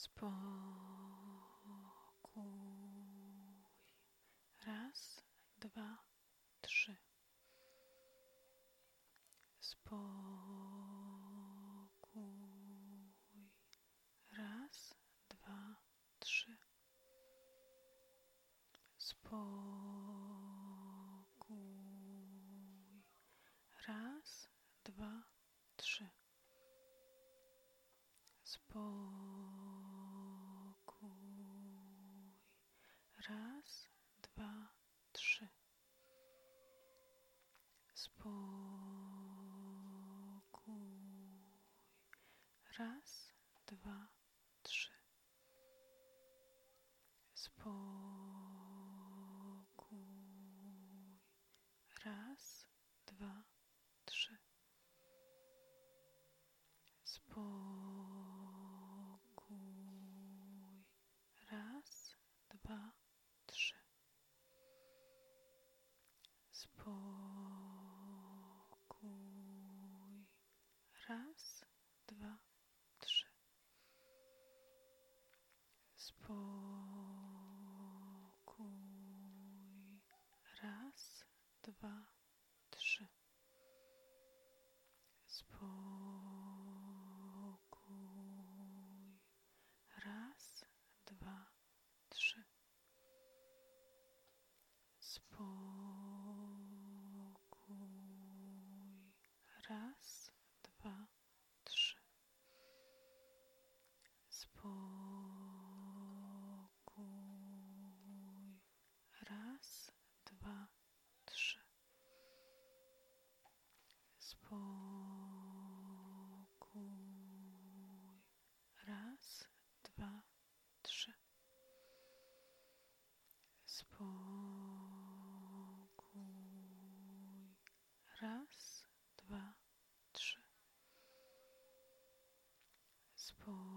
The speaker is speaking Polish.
Spokój. Raz, dwa, trzy. Spokój. Raz, dwa, trzy. Spokój. Raz, dwa, trzy. Spokój. Raz, dwa, trzy. Spokój. Raz, dwa, trzy. Spokój. Raz, dwa, trzy. Spokój. Raz, dwa, trzy. Spokój. Raz, dwa, trzy. Spokój. Raz, dwa, trzy. Spokój. Raz, dwa, trzy. Spokój. Raz, dwa, trzy. Spokój. Raz, dwa, trzy. Spokój. Raz, dwa, trzy. Spokój. Raz, dwa, trzy. Spokój.